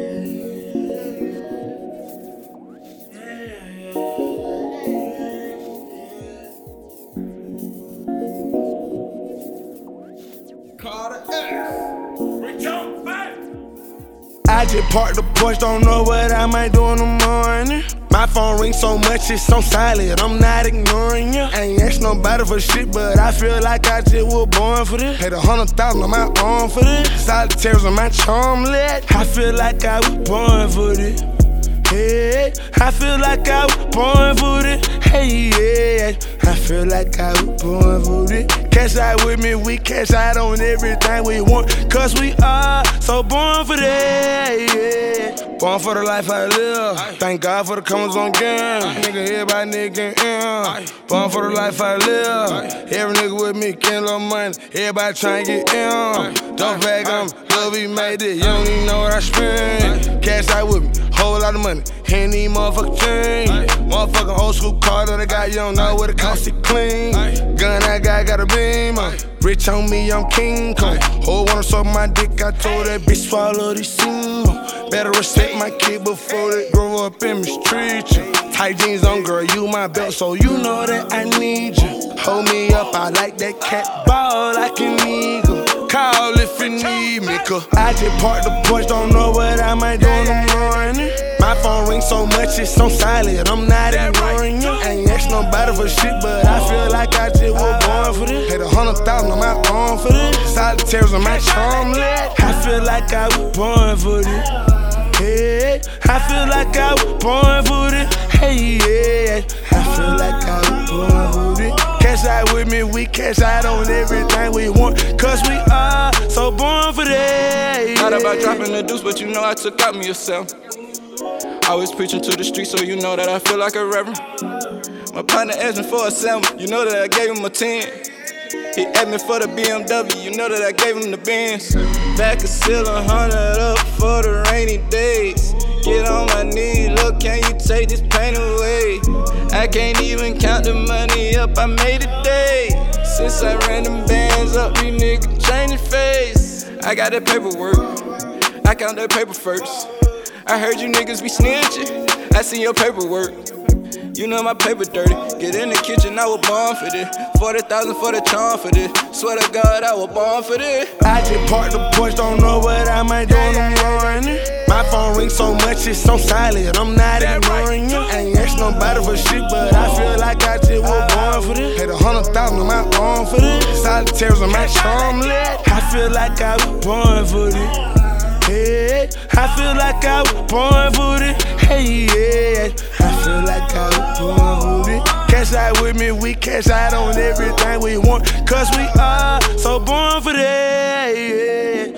I just parked the Porsche, don't know what I might do in the morning. My phone rings so much, it's on silent, I'm not ignoring you. I ain't asked nobody for shit, but I feel like I just was born for this. Paid 100,000 on my own for this. Solitaires on my charm lit. I feel like I was born for this. Hey, I feel like I was born for this. Hey, yeah, I feel like I was born for this. Cash out with me, we cash out on everything we want, cause we are so born for that, yeah. Born for the life I live. Thank God for the comers on game. Nigga, everybody nigga in. Born for the life I live. Every nigga with me getting little money. Everybody trying to get in. Don't bag on me, love we made it. You don't even know what I spend. Cash out with me, whole lot of money. Ain't need motherfucking change. Motherfucking old school car that I got, you don't know what it cost to clean. Gun I got a beam on. Rich on me, I'm King Kong. Whole wanna suck my dick, I told that bitch swallow this scene. Better respect my kid before they grow up and mistreat you. Tight jeans on, girl, you my belt, so you know that I need you. Hold me up, I like that cat ball like an eagle. Call if you need me, cause I just parked the Porsche, don't know what I might do in the morning. My phone rings so much, it's on silent, I'm not ignoring you. I ain't asked nobody for shit, but I feel like I just was born for this. Paid 100,000 on my own for this. Solitaires on my charm lit. I feel like I was born for this. Hey, I feel like I was born for this. Hey, yeah, I feel like I was born for this. Cash out with me, we cash out on everything we want, cause we are so born for that, yeah. Thought about dropping the deuce, but you know I took out me yourself. Always preaching to the streets, so you know that I feel like a reverend. My partner asked me for a 7, you know that I gave him a 10. He asked me for the BMW, you know that I gave him the Benz. Back a seal 100 up for the rainy days. Get on my knees, look, can you take this pain away? I can't even count the money up, I made a day. Since I ran them bands up, these niggas changing face. I got that paperwork, I count that paper first. I heard you niggas be snitching, I seen your paperwork. You know my paper dirty, get in the kitchen, I was born for this. 40,000 for the charm for this, swear to God I was born for this. I just parked the Porsche, don't know what I might do in the morning. My phone rings so much, it's on silent, I'm not ignoring you. I ain't asked nobody for shit, but I feel like I just was born for this. Paid 100,000 on my own for this. Solitaires on my charm lit. I feel like I was born for this. Hey, I feel like I was born for this. Hey, yeah, I feel like I was born for this. Cash out with me, we cash out on everything we want, cause we are so born for that, yeah.